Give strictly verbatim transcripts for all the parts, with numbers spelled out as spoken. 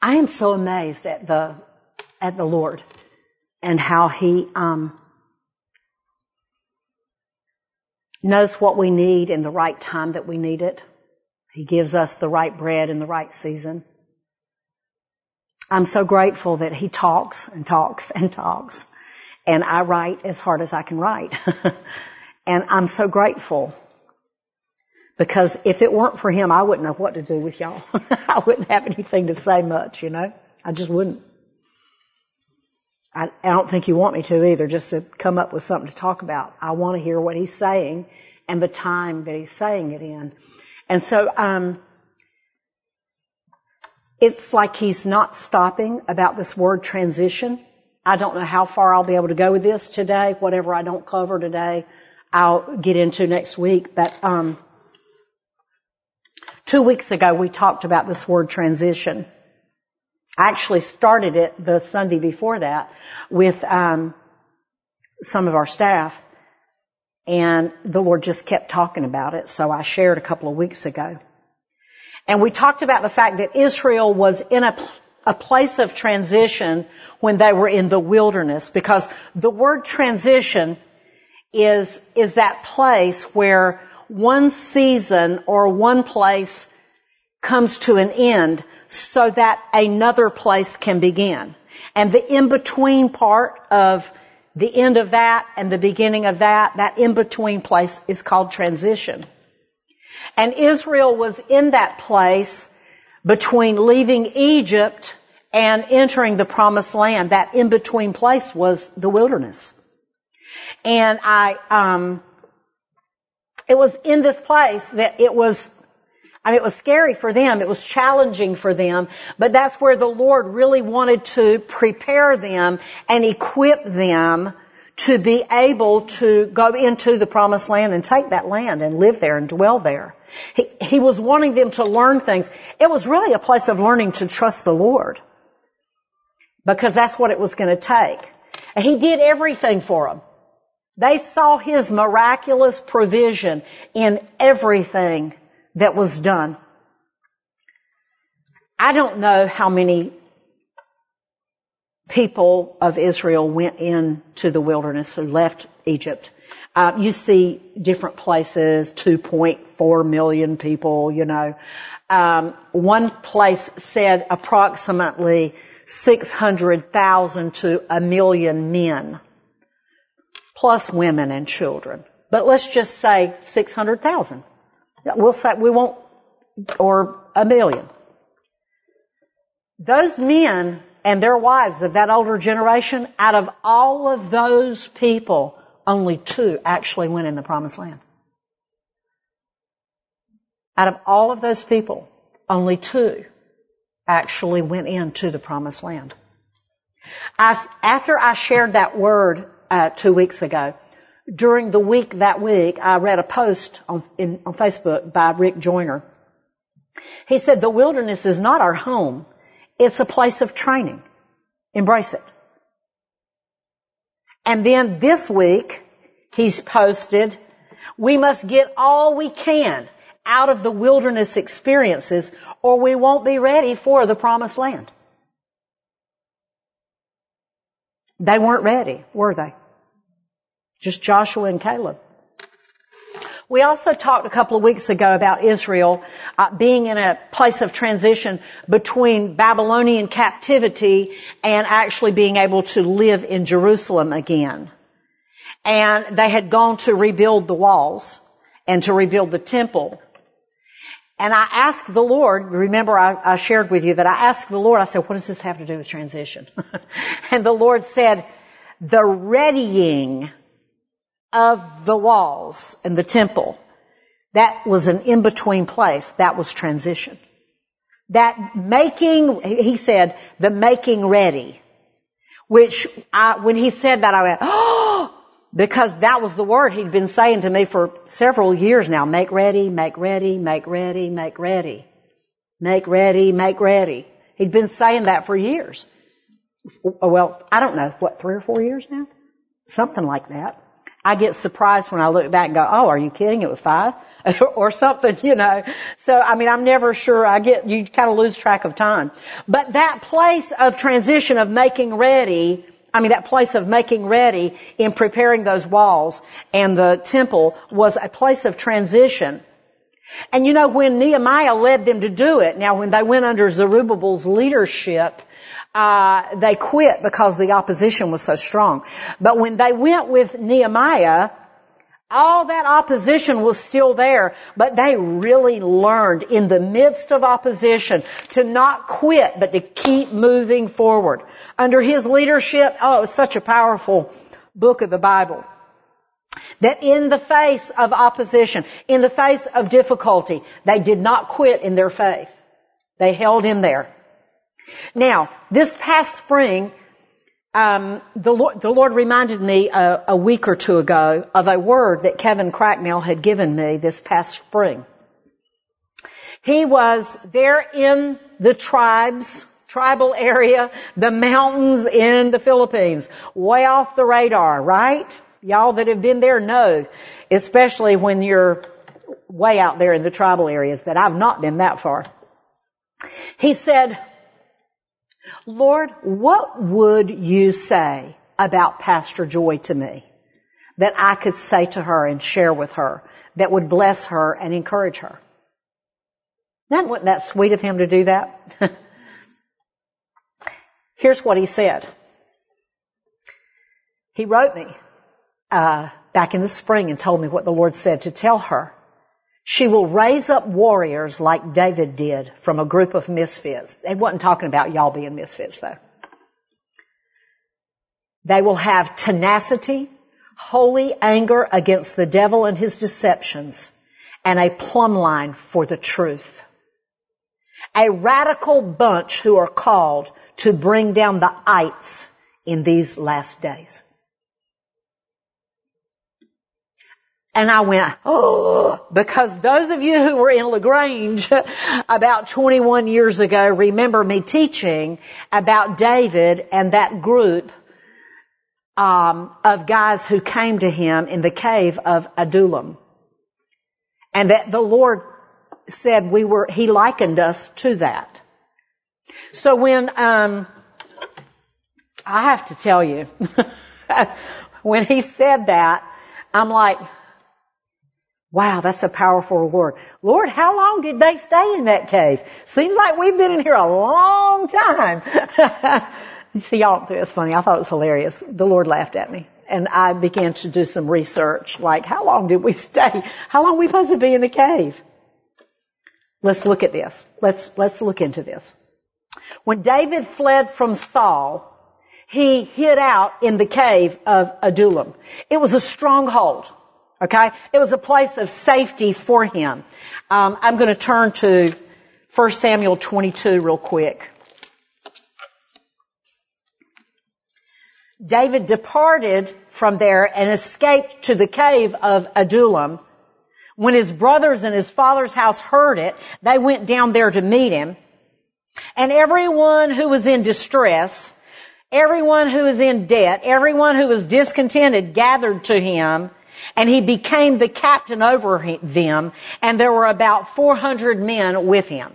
I am so amazed at the, at the Lord and how He, um, knows what we need in the right time that we need it. He gives us the right bread in the right season. I'm so grateful that He talks and talks and talks. And I write as hard as I can write. And I'm so grateful. Because if it weren't for Him, I wouldn't know what to do with y'all. I wouldn't have anything to say much, you know. I just wouldn't. I, I don't think you want me to either, just to come up with something to talk about. I want to hear what He's saying and the time that He's saying it in. And so, um, it's like He's not stopping about this word transition. I don't know how far I'll be able to go with this today. Whatever I don't cover today, I'll get into next week. But, um, two weeks ago we talked about this word transition. I actually started it the Sunday before that with, um, some of our staff. And the Lord just kept talking about it, so I shared a couple of weeks ago. And we talked about the fact that Israel was in a, a place of transition when they were in the wilderness, because the word transition is, is that place where one season or one place comes to an end so that another place can begin. And the in-between part of the end of that and the beginning of that, that in-between place is called transition. And Israel was in that place between leaving Egypt and entering the Promised Land. That in-between place was the wilderness. And I, um, it was in this place that it was, I mean, it was scary for them. It was challenging for them. But that's where the Lord really wanted to prepare them and equip them to be able to go into the Promised Land and take that land and live there and dwell there. He, he was wanting them to learn things. It was really a place of learning to trust the Lord, because that's what it was going to take. And He did everything for them. They saw His miraculous provision in everything that was done. I don't know how many people of Israel went into the wilderness who left Egypt. Uh, you see different places, two point four million people, you know. Um, one place said approximately six hundred thousand to a million men, plus women and children. But let's just say six hundred thousand. We'll say, we won't, or a million. Those men and their wives of that older generation, out of all of those people, only two actually went in the Promised Land. Out of all of those people, only two actually went into the Promised Land. I, after I shared that word uh, two weeks ago, during the week that week, I read a post on, in, on Facebook by Rick Joyner. He said, the wilderness is not our home. It's a place of training. Embrace it. And then this week, he's posted, we must get all we can out of the wilderness experiences, or we won't be ready for the Promised Land. They weren't ready, were they? Just Joshua and Caleb. We also talked a couple of weeks ago about Israel uh, being in a place of transition between Babylonian captivity and actually being able to live in Jerusalem again. And they had gone to rebuild the walls and to rebuild the temple. And I asked the Lord, remember I, I shared with you that I asked the Lord, I said, what does this have to do with transition? And the Lord said, the readying of the walls and the temple, that was an in-between place. That was transition. That making, he said, the making ready, which I, when he said that, I went, oh, because that was the word he'd been saying to me for several years now. Make ready, make ready, make ready, make ready. Make ready, make ready. He'd been saying that for years. Well, I don't know, what, three or four years now? Something like that. I get surprised when I look back and go, oh, are you kidding? It was five? or something, you know. So, I mean, I'm never sure. I get, you kind of lose track of time. But that place of transition, of making ready, I mean, that place of making ready in preparing those walls and the temple was a place of transition. And you know, when Nehemiah led them to do it, now when they went under Zerubbabel's leadership, uh, they quit because the opposition was so strong. But when they went with Nehemiah, all that opposition was still there, but they really learned in the midst of opposition to not quit, but to keep moving forward. Under his leadership, oh, it was such a powerful book of the Bible. That in the face of opposition, in the face of difficulty, they did not quit in their faith. They held in there. Now, this past spring, Um, the Lord, the Lord reminded me a, a week or two ago of a word that Kevin Cracknell had given me this past spring. He was there in the tribes, tribal area, the mountains in the Philippines, way off the radar, right? Y'all that have been there know, especially when you're way out there in the tribal areas, that I've not been that far. He said, Lord, what would you say about Pastor Joy to me that I could say to her and share with her that would bless her and encourage her? Now, wasn't that sweet of him to do that? Here's what he said. He wrote me uh, back in the spring and told me what the Lord said to tell her. She will raise up warriors like David did from a group of misfits. They wasn't talking about y'all being misfits, though. They will have tenacity, holy anger against the devil and his deceptions, and a plumb line for the truth. A radical bunch who are called to bring down the ites in these last days. And I went, oh, because those of you who were in LaGrange about twenty-one years ago remember me teaching about David and that group um, of guys who came to him in the cave of Adullam. And that the Lord said we were, he likened us to that. So when, um, I have to tell you, when he said that, I'm like, wow, that's a powerful word. Lord, how long did they stay in that cave? Seems like we've been in here a long time. You see, y'all don't think it's funny. I thought it was hilarious. The Lord laughed at me. And I began to do some research, like, how long did we stay? How long are we supposed to be in the cave? Let's look at this. Let's, let's look into this. When David fled from Saul, he hid out in the cave of Adullam. It was a stronghold. Okay? It was a place of safety for him. Um, I'm going to turn to First Samuel twenty-two real quick. David departed from there and escaped to the cave of Adullam. When his brothers and his father's house heard it, they went down there to meet him. And everyone who was in distress, everyone who was in debt, everyone who was discontented gathered to him, and he became the captain over them, and there were about four hundred men with him.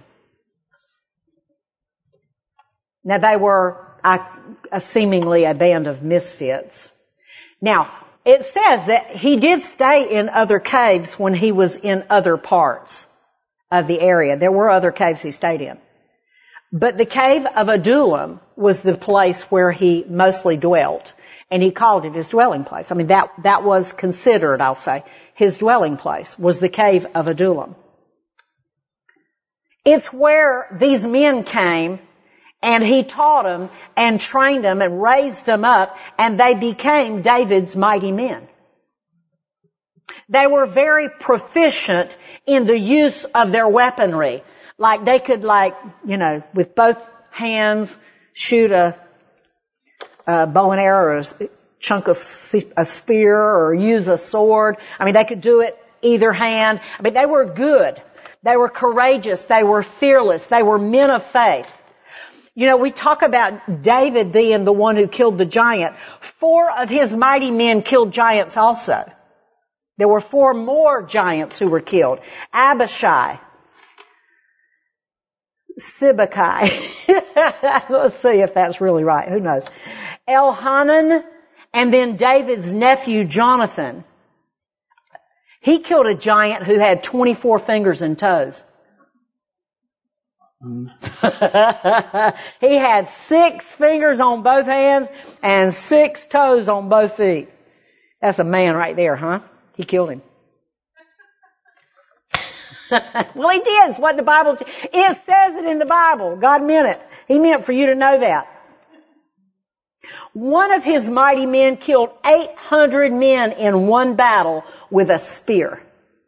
Now they were uh, seemingly a band of misfits. Now, it says that he did stay in other caves when he was in other parts of the area. There were other caves he stayed in. But the cave of Adullam was the place where he mostly dwelt. And he called it his dwelling place. I mean, that, that was considered, I'll say, his dwelling place was the cave of Adullam. It's where these men came and he taught them and trained them and raised them up, and they became David's mighty men. They were very proficient in the use of their weaponry. Like they could like, you know, with both hands shoot a, a bow and arrow or a chunk of a spear or use a sword. I mean, they could do it either hand. I mean, they were good. They were courageous. They were fearless. They were men of faith. You know, we talk about David being the one who killed the giant. Four of his mighty men killed giants also. There were four more giants who were killed. Abishai, Sibbecai. Let's see if that's really right. Who knows? Elhanan, and then David's nephew Jonathan. He killed a giant who had twenty-four fingers and toes. He had six fingers on both hands and six toes on both feet. That's a man right there, huh? He killed him. Well, he did. It's what the Bible, it says it in the Bible. God meant it. He meant for you to know that. One of his mighty men killed eight hundred men in one battle with a spear.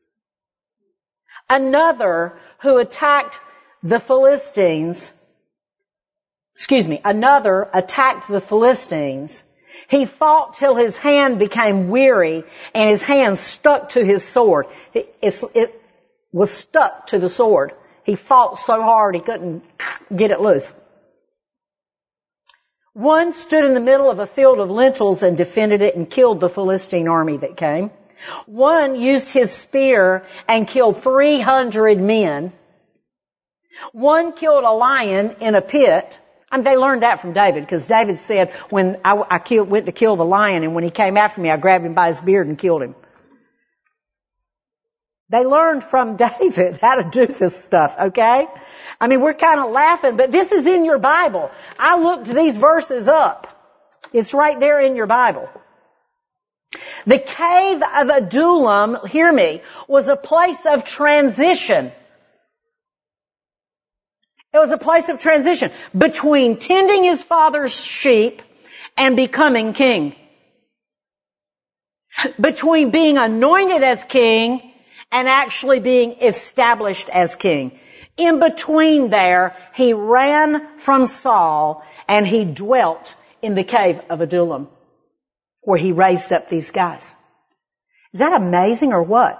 Another who attacked the Philistines, excuse me, another attacked the Philistines. He fought till his hand became weary and his hand stuck to his sword. It, it, it was stuck to the sword. He fought so hard he couldn't get it loose. One stood in the middle of a field of lentils and defended it and killed the Philistine army that came. One used his spear and killed three hundred men. One killed a lion in a pit. I mean, they learned that from David, because David said, when I, I killed, went to kill the lion, and when he came after me, I grabbed him by his beard and killed him. They learned from David how to do this stuff, okay? I mean, we're kind of laughing, but this is in your Bible. I looked these verses up. It's right there in your Bible. The cave of Adullam, hear me, was a place of transition. It was a place of transition between tending his father's sheep and becoming king. Between being anointed as king and actually being established as king. In between there, he ran from Saul and he dwelt in the cave of Adullam, where he raised up these guys. Is that amazing or what?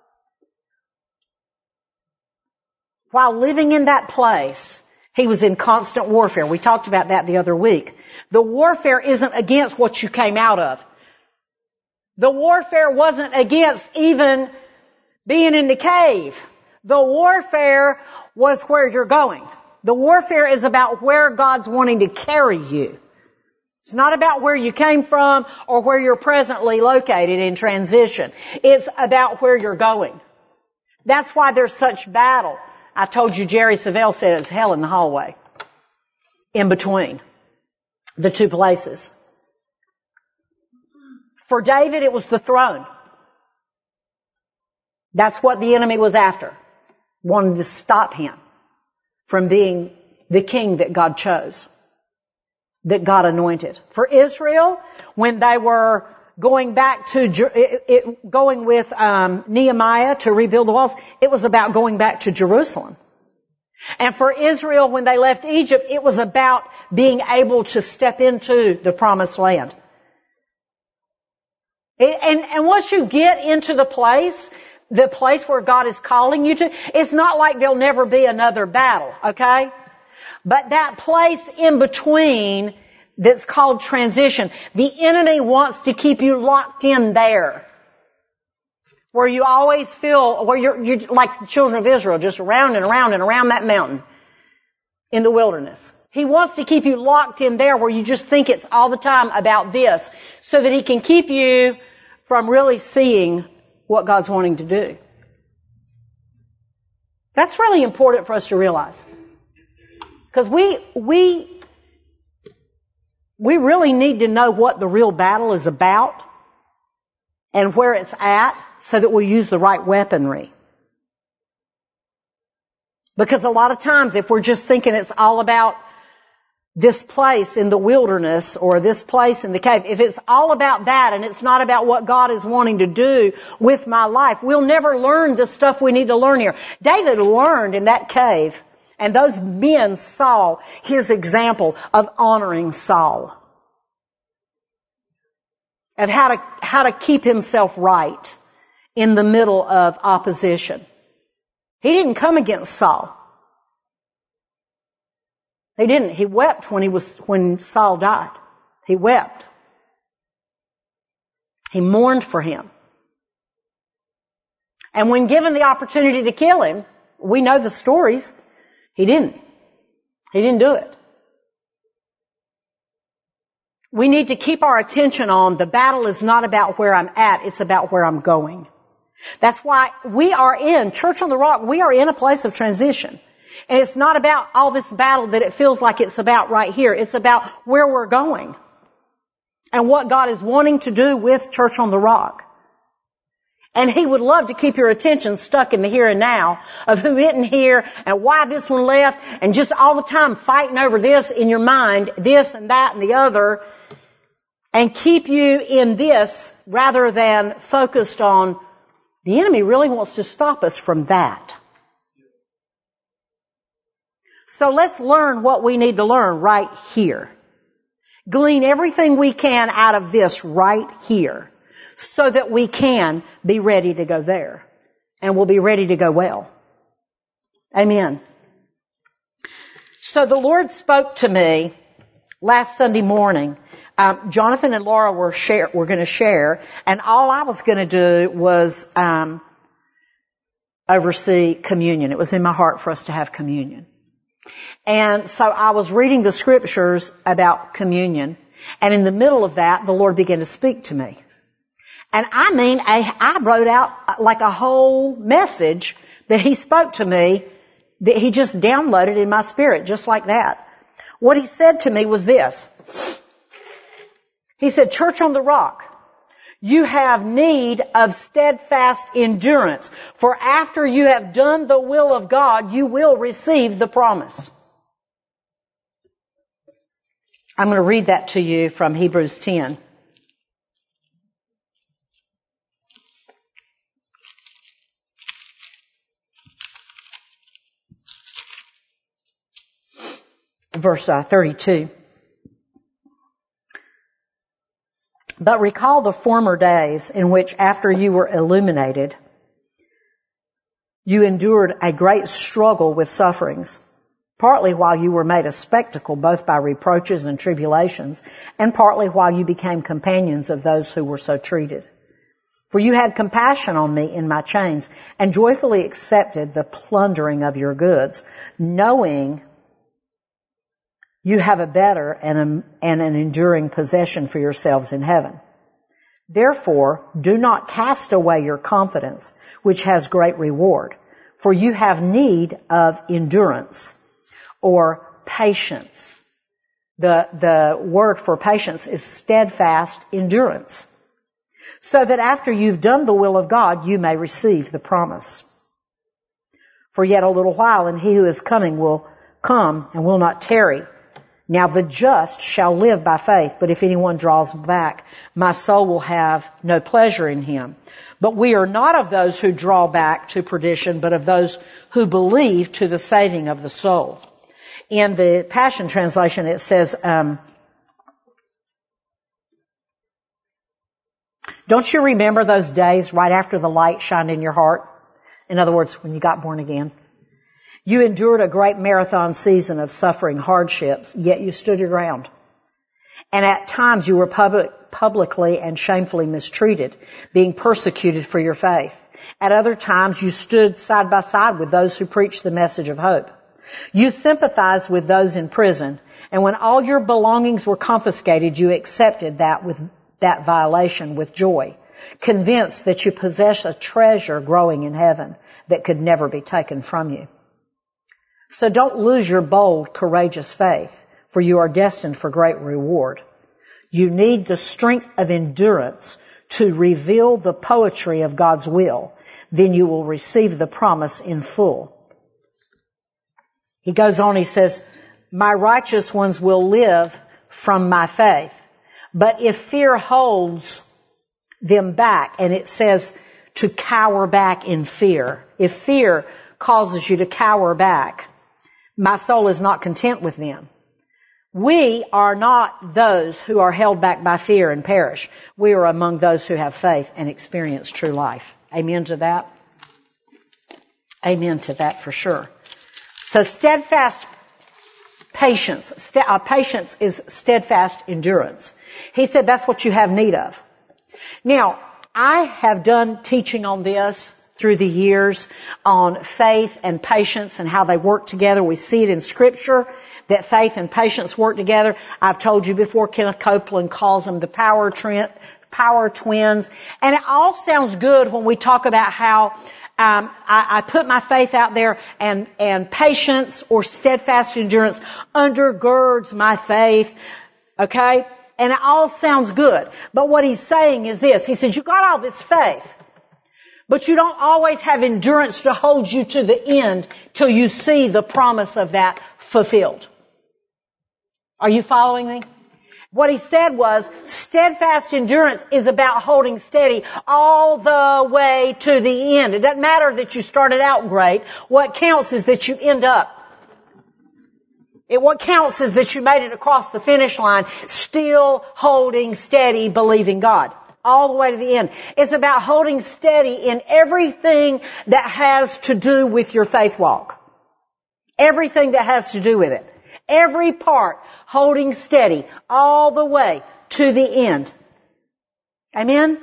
While living in that place, he was in constant warfare. We talked about that the other week. The warfare isn't against what you came out of. The warfare wasn't against even being in the cave. The warfare was where you're going. The warfare is about where God's wanting to carry you. It's not about where you came from or where you're presently located in transition. It's about where you're going. That's why there's such battle. I told you Jerry Savelle said it's hell in the hallway. In between the two places. For David, it was the throne. That's what the enemy was after. Wanted to stop him from being the king that God chose, that God anointed. For Israel, when they were going back to, it, it, going with um, Nehemiah to rebuild the walls, it was about going back to Jerusalem. And for Israel, when they left Egypt, it was about being able to step into the promised land. It, and, and once you get into the place, the place where God is calling you to, it's not like there'll never be another battle, okay? But that place in between that's called transition, the enemy wants to keep you locked in there. Where you always feel, where you're, you're like the children of Israel, just around and around and around that mountain in the wilderness. He wants to keep you locked in there where you just think it's all the time about this, so that he can keep you from really seeing what God's wanting to do. That's really important for us to realize. Because we, we, we really need to know what the real battle is about and where it's at so that we use the right weaponry. Because a lot of times if we're just thinking it's all about this place in the wilderness or this place in the cave, if it's all about that and it's not about what God is wanting to do with my life, we'll never learn the stuff we need to learn here. David learned in that cave, and those men saw his example of honoring Saul, of how to, how to keep himself right in the middle of opposition. He didn't come against Saul. He didn't. He wept when he was, when Saul died. He wept. He mourned for him. And when given the opportunity to kill him, we know the stories, he didn't. He didn't do it. We need to keep our attention on the battle is not about where I'm at, it's about where I'm going. That's why we are in, Church on the Rock, we are in a place of transition. And it's not about all this battle that it feels like it's about right here. It's about where we're going and what God is wanting to do with Church on the Rock. And He would love to keep your attention stuck in the here and now of who isn't here and why this one left and just all the time fighting over this in your mind, this and that and the other, and keep you in this rather than focused on the enemy really wants to stop us from that. So let's learn what we need to learn right here. Glean everything we can out of this right here so that we can be ready to go there. And we'll be ready to go well. Amen. So the Lord spoke to me last Sunday morning. Um, Jonathan and Laura were share, were going to share, and all I was going to do was um, oversee communion. It was in my heart for us to have communion. And so I was reading the scriptures about communion, and in the middle of that, the Lord began to speak to me. And I mean, I, I wrote out like a whole message that He spoke to me, that He just downloaded in my spirit, just like that. What He said to me was this. He said, Church on the Rock, you have need of steadfast endurance, for after you have done the will of God, you will receive the promise. I'm going to read that to you from Hebrews ten. Verse uh, thirty-two. But recall the former days in which after you were illuminated, you endured a great struggle with sufferings, partly while you were made a spectacle both by reproaches and tribulations, and partly while you became companions of those who were so treated. For you had compassion on me in my chains, and joyfully accepted the plundering of your goods, knowing you have a better and, a, and an enduring possession for yourselves in heaven. Therefore, do not cast away your confidence, which has great reward, for you have need of endurance or patience. The, the word for patience is steadfast endurance, so that after you've done the will of God, you may receive the promise. For yet a little while, and He who is coming will come and will not tarry. Now the just shall live by faith, but if anyone draws back, my soul will have no pleasure in him. But we are not of those who draw back to perdition, but of those who believe to the saving of the soul. In the Passion Translation, it says, um, don't you remember those days right after the light shined in your heart? In other words, when you got born again. You endured a great marathon season of suffering hardships, yet you stood your ground. And at times you were public, publicly and shamefully mistreated, being persecuted for your faith. At other times you stood side by side with those who preached the message of hope. You sympathized with those in prison, and when all your belongings were confiscated, you accepted that with that violation with joy, convinced that you possess a treasure growing in heaven that could never be taken from you. So don't lose your bold, courageous faith, for you are destined for great reward. You need the strength of endurance to reveal the poetry of God's will. Then you will receive the promise in full. He goes on, he says, my righteous ones will live from my faith. But if fear holds them back, and it says to cower back in fear, if fear causes you to cower back, my soul is not content with them. We are not those who are held back by fear and perish. We are among those who have faith and experience true life. Amen to that? Amen to that for sure. So steadfast patience. St- uh, patience is steadfast endurance. He said that's what you have need of. Now, I have done teaching on this through the years on faith and patience and how they work together. We see it in Scripture that faith and patience work together. I've told you before, Kenneth Copeland calls them the power trend, power twins. And it all sounds good when we talk about how um, I, I put my faith out there, and, and patience or steadfast endurance undergirds my faith. Okay? And it all sounds good. But what he's saying is this. He says, you got all this faith, but you don't always have endurance to hold you to the end till you see the promise of that fulfilled. Are you following me? What he said was, steadfast endurance is about holding steady all the way to the end. It doesn't matter that you started out great. What counts is that you end up. It, what counts is that you made it across the finish line, still holding steady, believing God. All the way to the end. It's about holding steady in everything that has to do with your faith walk. Everything that has to do with it. Every part holding steady all the way to the end. Amen?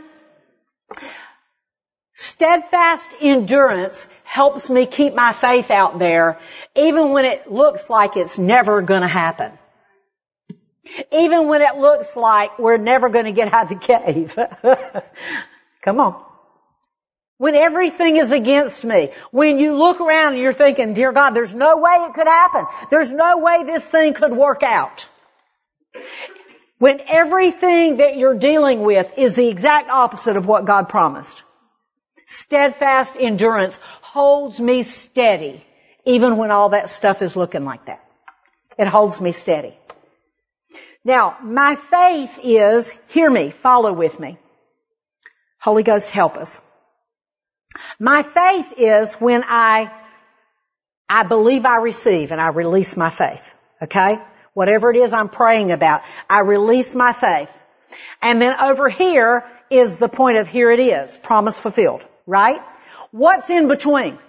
Steadfast endurance helps me keep my faith out there even when it looks like it's never going to happen. Even when it looks like we're never going to get out of the cave. Come on. When everything is against me. When you look around and you're thinking, dear God, there's no way it could happen. There's no way this thing could work out. When everything that you're dealing with is the exact opposite of what God promised. Steadfast endurance holds me steady even when all that stuff is looking like that. It holds me steady. Now, my faith is, hear me, follow with me. Holy Ghost, help us. My faith is when I, I believe I receive and I release my faith. Okay? Whatever it is I'm praying about, I release my faith. And then over here is the point of here it is, promise fulfilled. Right? What's in between?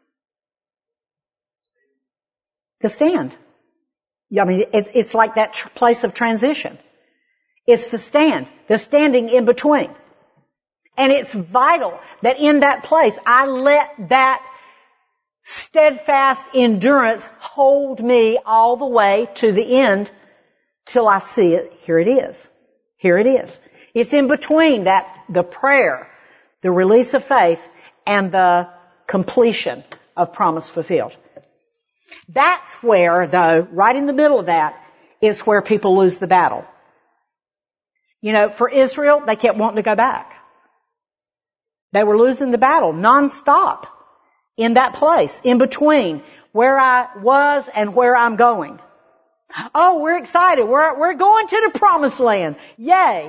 The stand. I mean, it's, it's like that tr- place of transition. It's the stand, the standing in between. And it's vital that in that place, I let that steadfast endurance hold me all the way to the end till I see it. Here it is. Here it is. It's in between that, the prayer, the release of faith, and the completion of promise fulfilled. That's where, though, right in the middle of that, is where people lose the battle. You know, for Israel, they kept wanting to go back. They were losing the battle nonstop in that place, in between where I was and where I'm going. Oh, we're excited. We're, we're going to the promised land. Yay.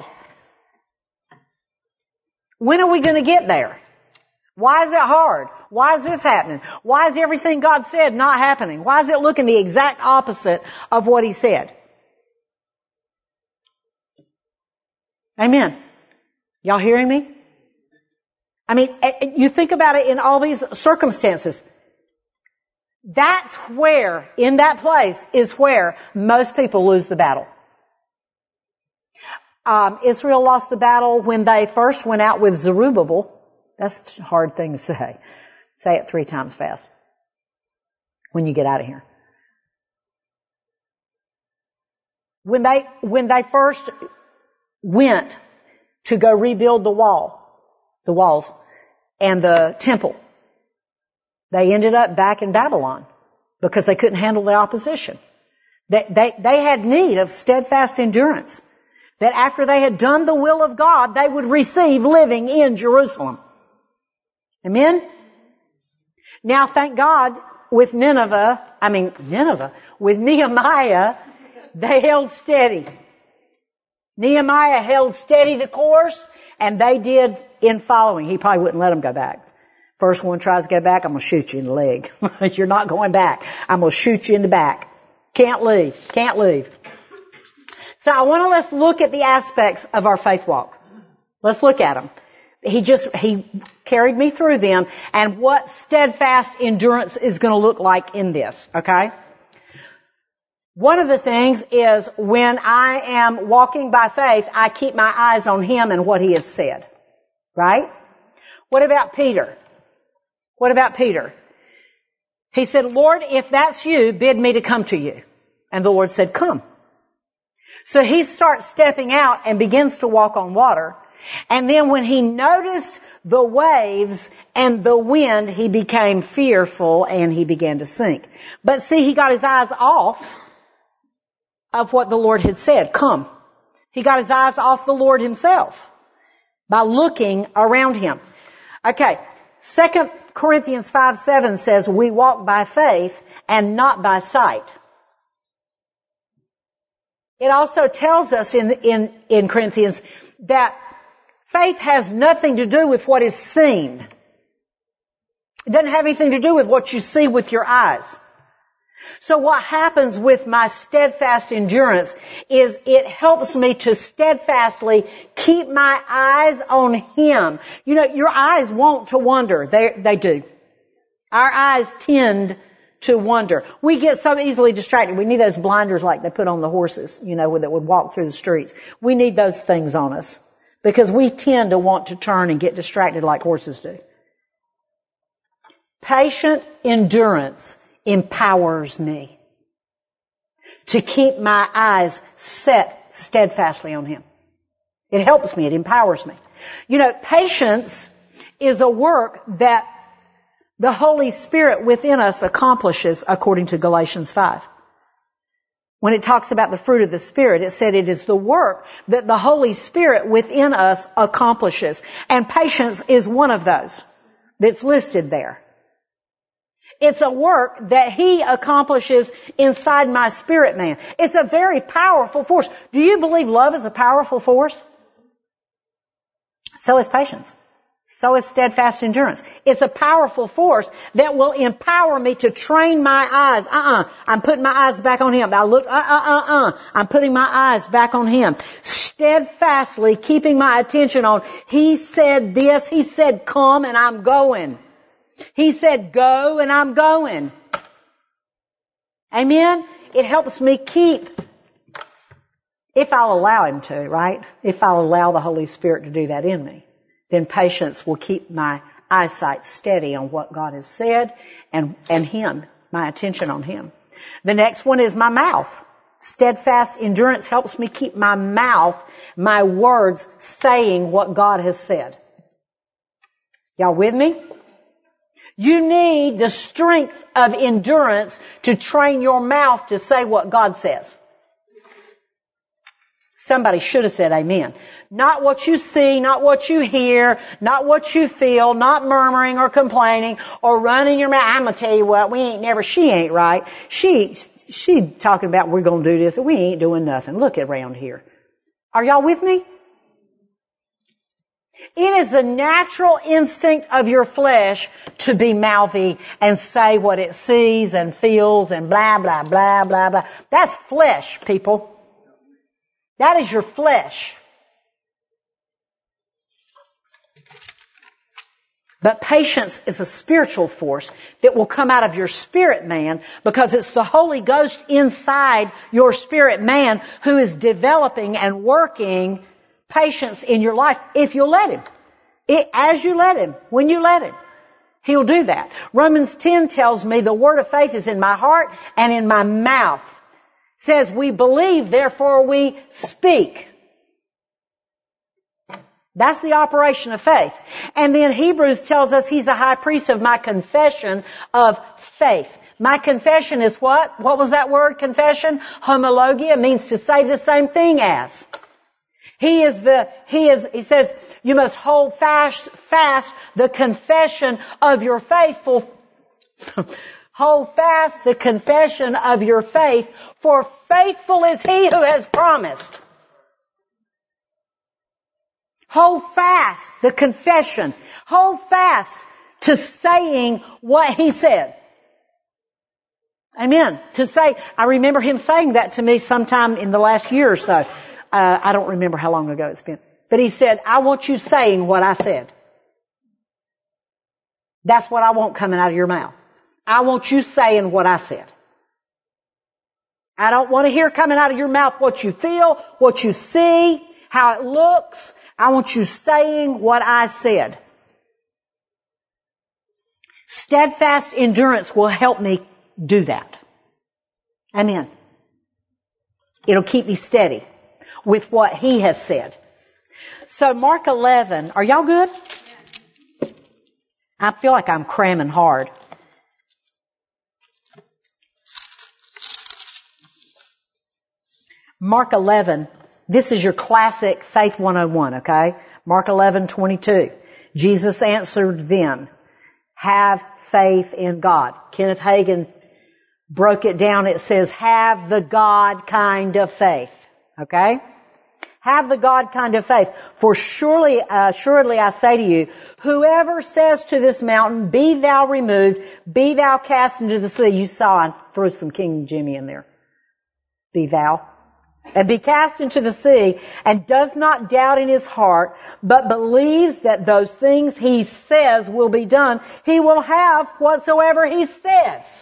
When are we going to get there? Why is it hard? Why is this happening? Why is everything God said not happening? Why is it looking the exact opposite of what He said? Amen. Y'all hearing me? I mean, you think about it in all these circumstances. That's where, in that place, is where most people lose the battle. Um, Israel lost the battle when they first went out with Zerubbabel. That's a hard thing to say. Say it three times fast when you get out of here. When they, when they first went to go rebuild the wall, the walls and the temple, they ended up back in Babylon because they couldn't handle the opposition. They, they, they had need of steadfast endurance. That after they had done the will of God, they would receive living in Jerusalem. Amen? Now, thank God, with Nineveh, I mean, Nineveh, with Nehemiah, they held steady. Nehemiah held steady the course, and they did in following. He probably wouldn't let them go back. First one tries to go back, I'm going to shoot you in the leg. You're not going back. I'm going to shoot you in the back. Can't leave. Can't leave. So I want to let's look at the aspects of our faith walk. Let's look at them. He just, he carried me through them and what steadfast endurance is going to look like in this, okay? One of the things is when I am walking by faith, I keep my eyes on Him and what He has said. Right? What about Peter? What about Peter? He said, Lord, if that's you, bid me to come to you. And the Lord said, come. So he starts stepping out and begins to walk on water. And then when he noticed the waves and the wind, he became fearful and he began to sink. But see, he got his eyes off of what the Lord had said, come. He got his eyes off the Lord himself by looking around him. Okay, Second Corinthians five seven says, we walk by faith and not by sight. It also tells us in, in, in Corinthians that faith has nothing to do with what is seen. It doesn't have anything to do with what you see with your eyes. So what happens with my steadfast endurance is it helps me to steadfastly keep my eyes on Him. You know, your eyes want to wander. They, they do. Our eyes tend to wander. We get so easily distracted. We need those blinders like they put on the horses, you know, that would walk through the streets. We need those things on us because we tend to want to turn and get distracted like horses do. Patient endurance empowers me to keep my eyes set steadfastly on Him. It helps me. It empowers me. You know, patience is a work that the Holy Spirit within us accomplishes according to Galatians five. When it talks about the fruit of the Spirit, it said it is the work that the Holy Spirit within us accomplishes. And patience is one of those that's listed there. It's a work that He accomplishes inside my spirit man. It's a very powerful force. Do you believe love is a powerful force? So is patience. So is steadfast endurance. It's a powerful force that will empower me to train my eyes. Uh-uh. I'm putting my eyes back on Him. I look, uh-uh-uh-uh. I'm putting my eyes back on Him. Steadfastly keeping my attention on, He said this, He said come, and I'm going. He said go, and I'm going. Amen? It helps me keep, if I'll allow Him to, right? If I'll allow the Holy Spirit to do that in me, then patience will keep my eyesight steady on what God has said and, and Him, my attention on Him. The next one is my mouth. Steadfast endurance helps me keep my mouth, my words, saying what God has said. Y'all with me? You need the strength of endurance to train your mouth to say what God says. Somebody should have said amen. Not what you see, not what you hear, not what you feel, not murmuring or complaining or running your mouth. I'm going to tell you what, we ain't never, she ain't right. She, she talking about we're going to do this and we ain't doing nothing. Look around here. Are y'all with me? It is the natural instinct of your flesh to be mouthy and say what it sees and feels and blah, blah, blah, blah, blah. That's flesh, people. That is your flesh. But patience is a spiritual force that will come out of your spirit man because it's the Holy Ghost inside your spirit man who is developing and working patience in your life if you'll let Him. It, as you let Him, when you let Him, He'll do that. Romans ten tells me the word of faith is in my heart and in my mouth. It says we believe, therefore we speak. That's the operation of faith. And then Hebrews tells us He's the high priest of my confession of faith. My confession is what? What was that word, confession? Homologia means to say the same thing as. He is the, he is, he says, you must hold fast, fast the confession of your faithful, hold fast the confession of your faith, for faithful is He who has promised. Hold fast the confession. Hold fast to saying what He said. Amen. To say, I remember Him saying that to me sometime in the last year or so. Uh, I don't remember how long ago it's been. But He said, I want you saying what I said. That's what I want coming out of your mouth. I want you saying what I said. I don't want to hear coming out of your mouth what you feel, what you see, how it looks. I want you saying what I said. Steadfast endurance will help me do that. Amen. It'll keep me steady with what He has said. So Mark eleven, are y'all good? I feel like I'm cramming hard. Mark eleven, this is your classic Faith one oh one, okay? Mark eleven twenty-two. Jesus answered them, have faith in God. Kenneth Hagin broke it down. It says, have the God kind of faith. Okay? Have the God kind of faith. For surely, uh, assuredly I say to you, whoever says to this mountain, be thou removed, be thou cast into the sea. You saw I threw some King Jimmy in there. Be thou. And be cast into the sea, and does not doubt in his heart, but believes that those things he says will be done, he will have whatsoever he says.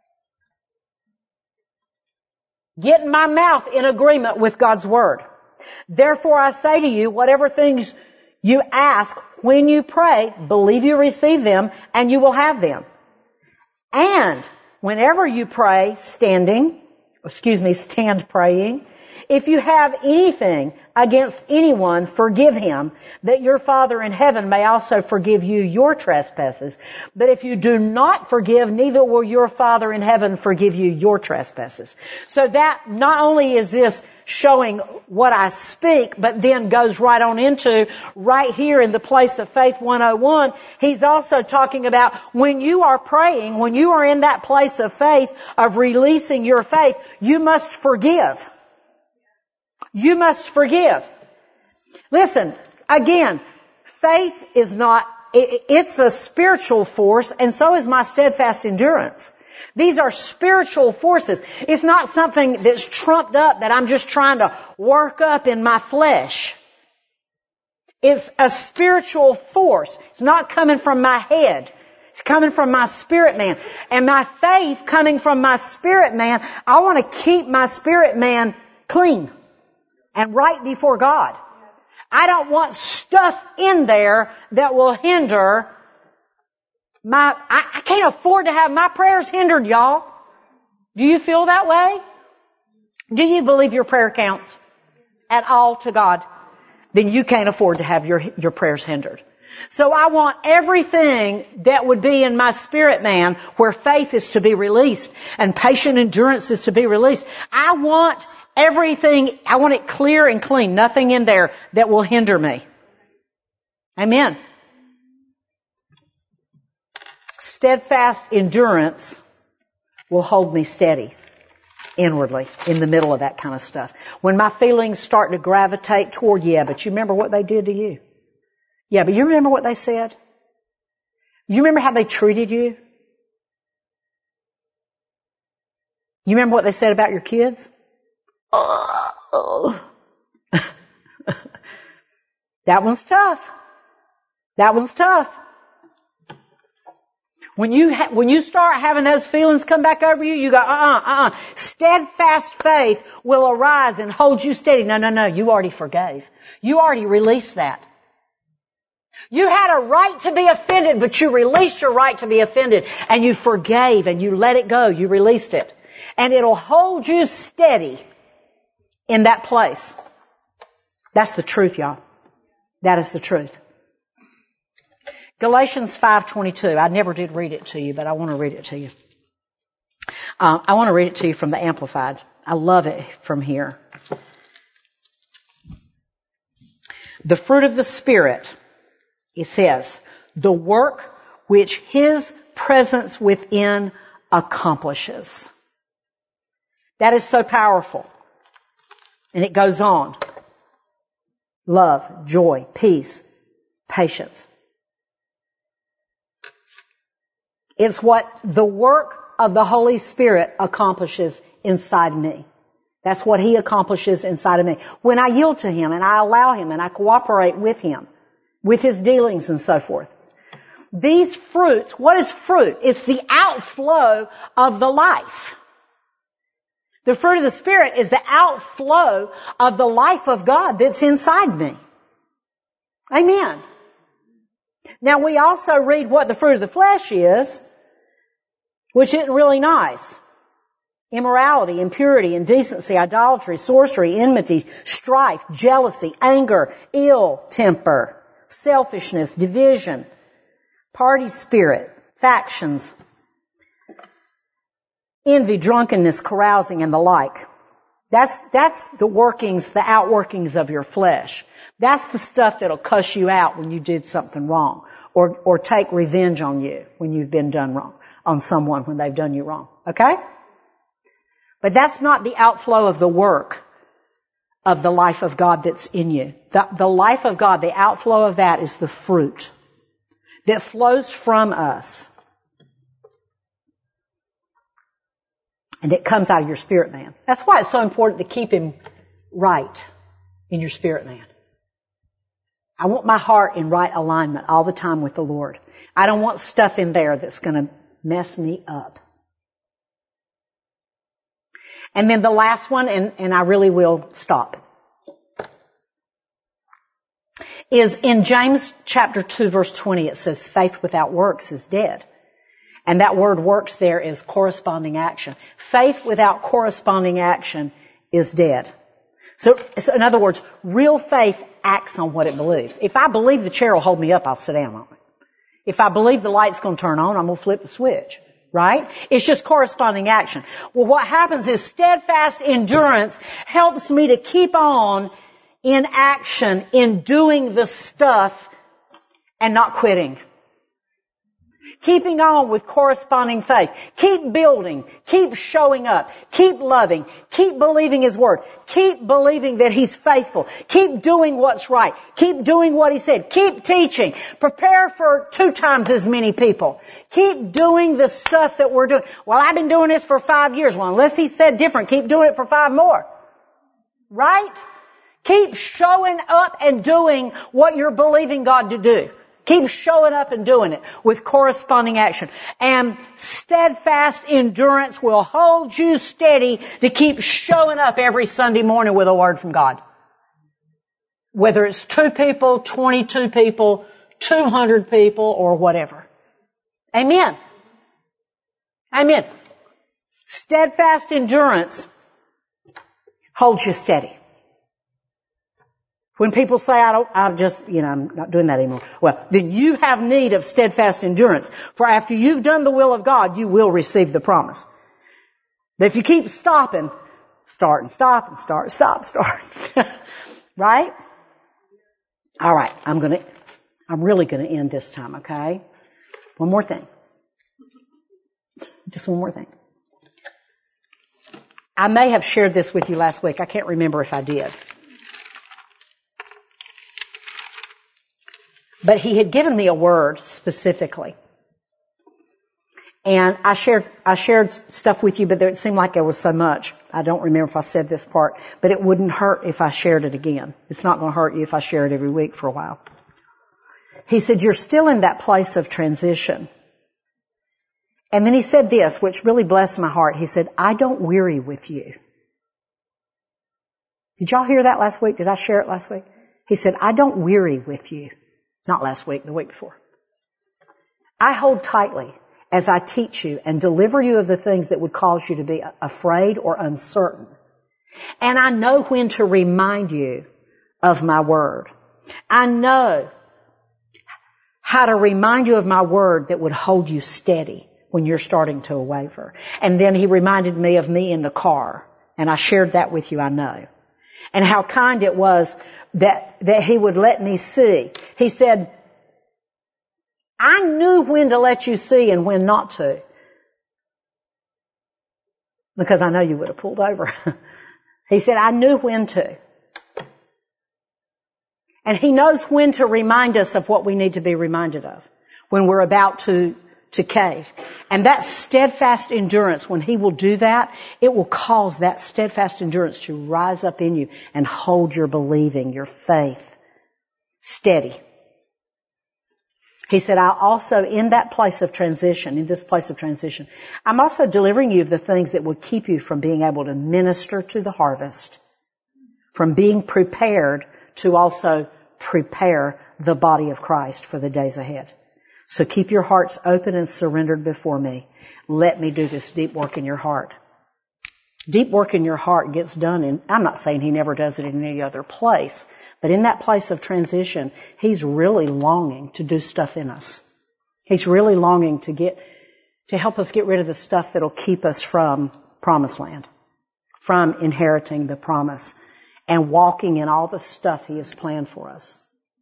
Get my mouth in agreement with God's Word. Therefore I say to you, whatever things you ask when you pray, believe you receive them, and you will have them. And whenever you pray, standing, excuse me, stand praying, if you have anything against anyone, forgive him, that your Father in heaven may also forgive you your trespasses. But if you do not forgive, neither will your Father in heaven forgive you your trespasses. So that not only is this showing what I speak, but then goes right on into right here in the place of Faith one oh one. He's also talking about when you are praying, when you are in that place of faith, of releasing your faith, you must forgive. You must forgive. Listen, again, faith is not, it's a spiritual force, and so is my steadfast endurance. These are spiritual forces. It's not something that's trumped up that I'm just trying to work up in my flesh. It's a spiritual force. It's not coming from my head. It's coming from my spirit man. And my faith coming from my spirit man, I want to keep my spirit man clean and right before God. I don't want stuff in there that will hinder my, I, I can't afford to have my prayers hindered, y'all. Do you feel that way? Do you believe your prayer counts at all to God? Then you can't afford to have your, your prayers hindered. So I want everything that would be in my spirit man where faith is to be released and patient endurance is to be released. I want everything, I want it clear and clean. Nothing in there that will hinder me. Amen. Steadfast endurance will hold me steady inwardly in the middle of that kind of stuff. When my feelings start to gravitate toward, yeah, but you remember what they did to you? Yeah, but you remember what they said? You remember how they treated you? You remember what they said about your kids? Oh. That one's tough. That one's tough. When you ha- when you start having those feelings come back over you, you go, uh-uh, uh-uh. Steadfast faith will arise and hold you steady. No, no, no. You already forgave. You already released that. You had a right to be offended, but you released your right to be offended. And you forgave and you let it go. You released it. And it'll hold you steady in that place. That's the truth, y'all. That is the truth. Galatians five twenty-two. I never did read it to you, but I want to read it to you. Uh, I want to read it to you from the Amplified. I love it from here. The fruit of the Spirit, it says, the work which His presence within accomplishes. That is so powerful. And it goes on. Love, joy, peace, patience. It's what the work of the Holy Spirit accomplishes inside me. That's what He accomplishes inside of me. When I yield to Him and I allow Him and I cooperate with Him, with His dealings and so forth. These fruits, what is fruit? It's the outflow of the life. The fruit of the Spirit is the outflow of the life of God that's inside me. Amen. Now we also read what the fruit of the flesh is, which isn't really nice. Immorality, impurity, indecency, idolatry, sorcery, enmity, strife, jealousy, anger, ill temper, selfishness, division, party spirit, factions, envy, drunkenness, carousing, and the like. That's, that's the workings, the outworkings of your flesh. That's the stuff that'll cuss you out when you did something wrong, or, or take revenge on you when you've been done wrong, on someone when they've done you wrong. Okay? But that's not the outflow of the work of the life of God that's in you. The, the life of God, the outflow of that is the fruit that flows from us. And it comes out of your spirit man. That's why it's so important to keep him right in your spirit man. I want my heart in right alignment all the time with the Lord. I don't want stuff in there that's going to mess me up. And then the last one, and, and I really will stop, is in James chapter two verse twenty. It says faith without works is dead. And that word works there is corresponding action. Faith without corresponding action is dead. So, so in other words, real faith acts on what it believes. If I believe the chair will hold me up, I'll sit down on it. If I believe the light's going to turn on, I'm going to flip the switch. Right? It's just corresponding action. Well, what happens is steadfast endurance helps me to keep on in action, in doing the stuff and not quitting. Keeping on with corresponding faith. Keep building. Keep showing up. Keep loving. Keep believing His Word. Keep believing that He's faithful. Keep doing what's right. Keep doing what He said. Keep teaching. Prepare for two times as many people. Keep doing the stuff that we're doing. Well, I've been doing this for five years. Well, unless He said different, keep doing it for five more. Right? Keep showing up and doing what you're believing God to do. Keep showing up and doing it with corresponding action. And steadfast endurance will hold you steady to keep showing up every Sunday morning with a word from God. Whether it's two people, twenty-two people, two hundred people, or whatever. Amen. Amen. Steadfast endurance holds you steady. When people say, I don't, I'm just, you know, I'm not doing that anymore. Well, then you have need of steadfast endurance. For after you've done the will of God, you will receive the promise. But if you keep stopping, start and stop and start, stop, start. Right? All right. I'm going to, I'm really going to end this time, okay? One more thing. Just one more thing. I may have shared this with you last week. I can't remember if I did. But He had given me a word specifically. And I shared, I shared stuff with you, but it seemed like there was so much. I don't remember if I said this part, but it wouldn't hurt if I shared it again. It's not going to hurt you if I share it every week for a while. He said, you're still in that place of transition. And then He said this, which really blessed my heart. He said, I don't weary with you. Did y'all hear that last week? Did I share it last week? He said, I don't weary with you. Not last week, the week before. I hold tightly as I teach you and deliver you of the things that would cause you to be afraid or uncertain. And I know when to remind you of my word. I know how to remind you of my word that would hold you steady when you're starting to waver. And then He reminded me of me in the car. And I shared that with you, I know. And how kind it was that, that He would let me see. He said, I knew when to let you see and when not to. Because I know you would have pulled over. He said, I knew when to. And He knows when to remind us of what we need to be reminded of when we're about to, to cave. And that steadfast endurance, when He will do that, it will cause that steadfast endurance to rise up in you and hold your believing, your faith steady. He said, I also, in that place of transition, in this place of transition, I'm also delivering you of the things that would keep you from being able to minister to the harvest, from being prepared to also prepare the body of Christ for the days ahead. So keep your hearts open and surrendered before me. Let me do this deep work in your heart. Deep work in your heart gets done in, I'm not saying he never does it in any other place, but in that place of transition, he's really longing to do stuff in us. He's really longing to get, to help us get rid of the stuff that'll keep us from promised land, from inheriting the promise and walking in all the stuff he has planned for us.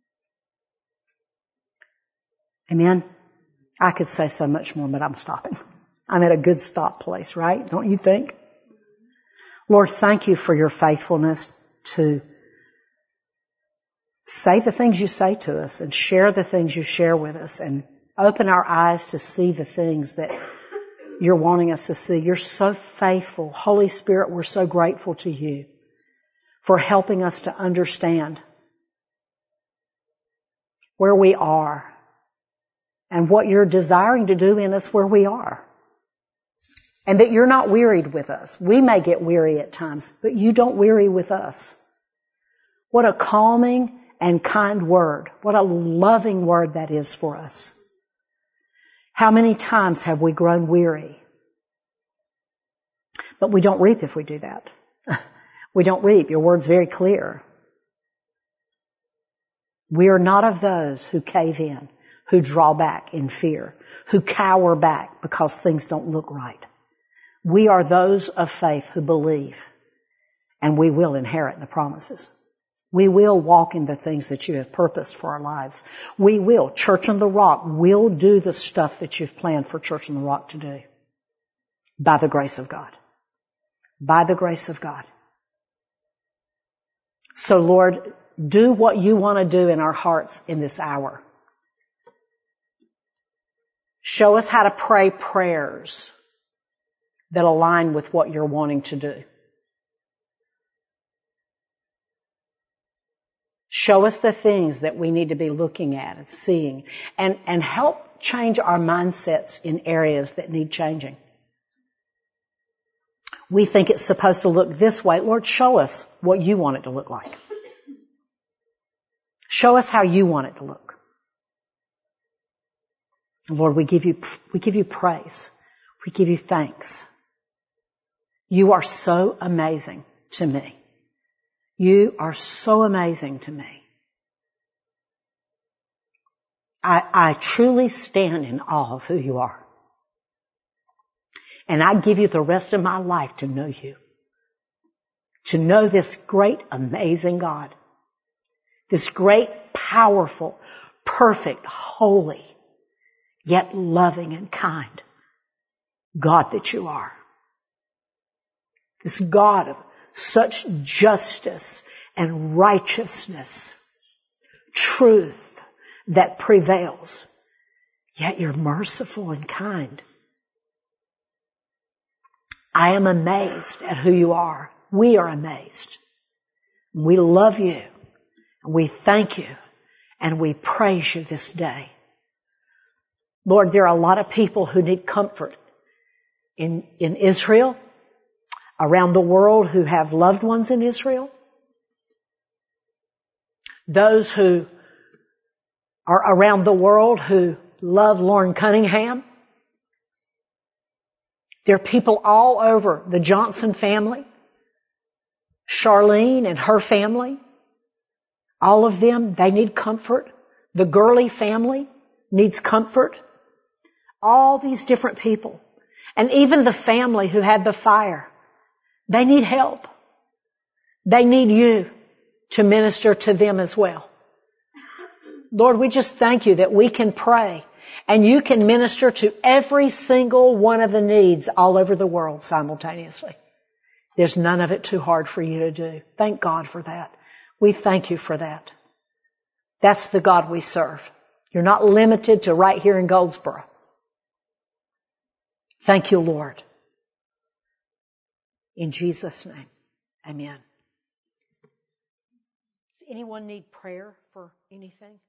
Amen. I could say so much more, but I'm stopping. I'm at a good stop place, right? Don't you think? Lord, thank you for your faithfulness to say the things you say to us and share the things you share with us and open our eyes to see the things that you're wanting us to see. You're so faithful. Holy Spirit, we're so grateful to you for helping us to understand where we are and what you're desiring to do in us where we are. And that you're not wearied with us. We may get weary at times, but you don't weary with us. What a calming and kind word. What a loving word that is for us. How many times have we grown weary? But we don't reap if we do that. We don't reap. Your word's very clear. We are not of those who cave in, who draw back in fear, who cower back because things don't look right. We are those of faith who believe, and we will inherit the promises. We will walk in the things that you have purposed for our lives. We will. Church on the Rock will do the stuff that you've planned for Church on the Rock to do. By the grace of God. By the grace of God. So Lord, do what you want to do in our hearts in this hour. Show us how to pray prayers that align with what you're wanting to do. Show us the things that we need to be looking at and seeing, and, and help change our mindsets in areas that need changing. We think it's supposed to look this way. Lord, show us what you want it to look like. Show us how you want it to look. Lord, we give you, we give you praise. We give you thanks. You are so amazing to me. You are so amazing to me. I, I truly stand in awe of who you are. And I give you the rest of my life to know you. To know this great, amazing God. This great, powerful, perfect, holy, yet loving and kind God that you are. This God of such justice and righteousness, truth that prevails, yet you're merciful and kind. I am amazed at who you are. We are amazed. We love you. We thank you. And we praise you this day. Lord, there are a lot of people who need comfort in, in Israel, around the world who have loved ones in Israel. Those who are around the world who love Lauren Cunningham. There are people all over the Johnson family, Charlene and her family. All of them, they need comfort. The Gurley family needs comfort. All these different people. And even the family who had the fire. They need help. They need you to minister to them as well. Lord, we just thank you that we can pray and you can minister to every single one of the needs all over the world simultaneously. There's none of it too hard for you to do. Thank God for that. We thank you for that. That's the God we serve. You're not limited to right here in Goldsboro. Thank you, Lord. In Jesus' name, amen. Does anyone need prayer for anything?